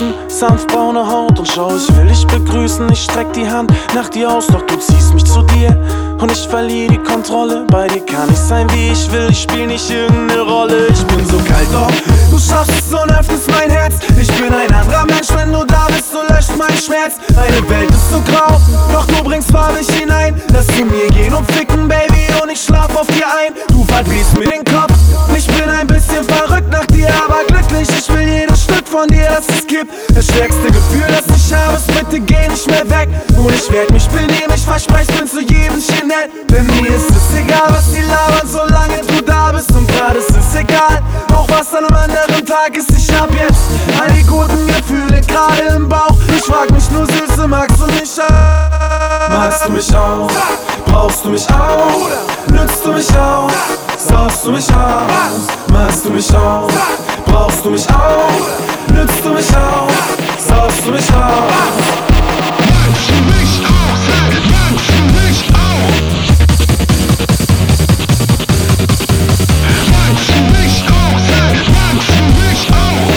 Augen, sanft braune Haut und schau, ich will dich begrüßen. Ich streck die Hand nach dir aus, doch du ziehst mich zu dir und ich verliere die Kontrolle. Bei dir kann ich sein, wie ich will, ich spiel nicht irgendeine Rolle. Ich bin so kalt, doch du schaffst es und öffnest mein Herz. Ich bin ein anderer Mensch, wenn du da bist, so löscht mein Schmerz. Meine Welt ist so grau, doch du bringst Farbe hinein. Lass zu mir gehen und ficken, Baby, und ich schlaf auf dir ein. Du verdrehst mir den Kopf, ich bin ein bisschen verrückt nach dir, aber glücklich. Ich will jedes Stück von dir, das es gibt. Das stärkste Gefühl, das ich habe, ist bitte geh nicht mehr weg. Und ich werd mich benehmen, ich verspreche, bin zu jedem Chen nett. Denn mir ist es egal, was die labern, solange du da bist. Und grad ist es egal, auch was an einem anderen Tag ist. Ich hab jetzt all die guten Gefühle gerade im Bauch. Ich frag mich nur, Süße, magst du mich auch? Magst du mich auch? Brauchst du mich auch? Nützt du mich auch? Saust du mich aus? Magst du mich auch? Brauchst du mich auch? Nützt du mich auch? Saust du mich aus? Magst du mich auch? Magst du mich auch? Magst du mich auch? Magst du mich auch?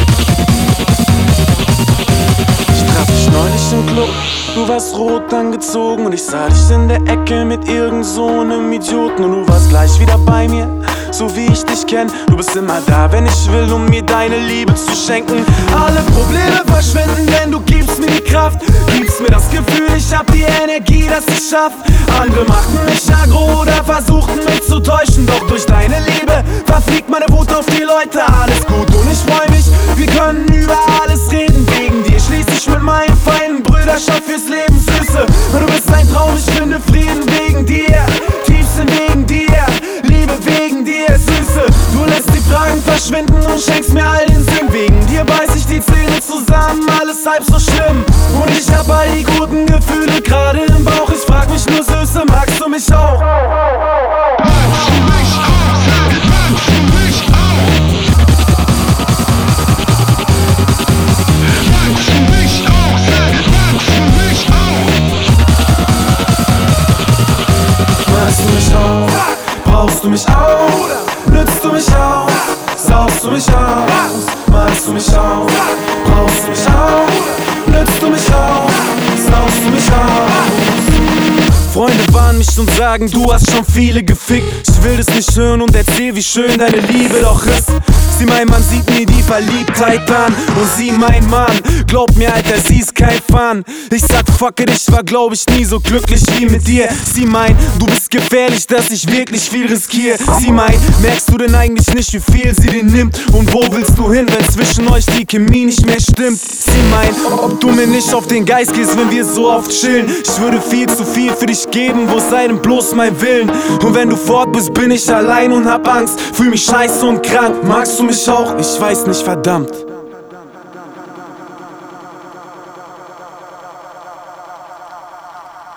Ich traf dich neulich im Club, du warst rot angezogen und ich sah dich in der Ecke mit irgend so einem Idioten. Und du warst gleich wieder bei mir, so wie ich dich kenn. Du bist immer da, wenn ich will, um mir deine Liebe zu schenken. Alle Probleme verschwinden, denn du gibst mir die Kraft. Gibst mir das Gefühl, ich hab die Energie, dass ich schaff. Andere machten mich aggro oder versuchten mich zu täuschen. Doch durch deine Liebe verfliegt meine Wut auf die Leute. Alles gut und ich freu mich, wir können über alles reden. Wegen dir schließ ich mit meinen Feinden Brüderschaft fürs Leben, Süße. Und du bist ein Traum, ich finde Frieden wegen dir. Tiefsinn wegen dir, Liebe wegen dir, Süße. Du lässt die Fragen verschwinden und schenkst mir all den Sinn. Wegen dir beiß ich die Zähne zusammen, alles halb so schlimm. Und ich hab all die guten Gefühle gerade im Bauch. Ich frag mich nur, Süße, magst du mich auch? Magst du mich auch? Magst du mich auch? Magst du mich auch? Magst du mich auch? Magst du mich auch? Brauchst du mich auch? Nützt du mich auch? Saust du mich aus? Magst du mich auch? Brauchst du mich auch? Nützt du mich auch? Saust du mich aus? Freunde warnen mich und sagen, du hast schon viele gefickt. Ich will das nicht hören und erzähl, wie schön deine Liebe doch ist. Sie meint, man sieht mir die Verliebtheit an. Und sie mein Mann, glaub mir, Alter, sie ist kein Fan. Ich sag fuck it, ich war glaub ich nie so glücklich wie mit dir. Sie meint, du bist gefährlich, dass ich wirklich viel riskiere. Sie meint, merkst du denn eigentlich nicht, wie viel sie dir nimmt? Und wo willst du hin, wenn zwischen euch die Chemie nicht mehr stimmt? Sie meint, ob du mir nicht auf den Geist gehst, wenn wir so oft chillen. Ich würde viel zu viel für dich geben, wo sei denn bloß mein Willen? Und wenn du fort bist, bin ich allein und hab Angst, fühl mich scheiße und krank. Magst du mich auch? Ich weiß nicht, verdammt.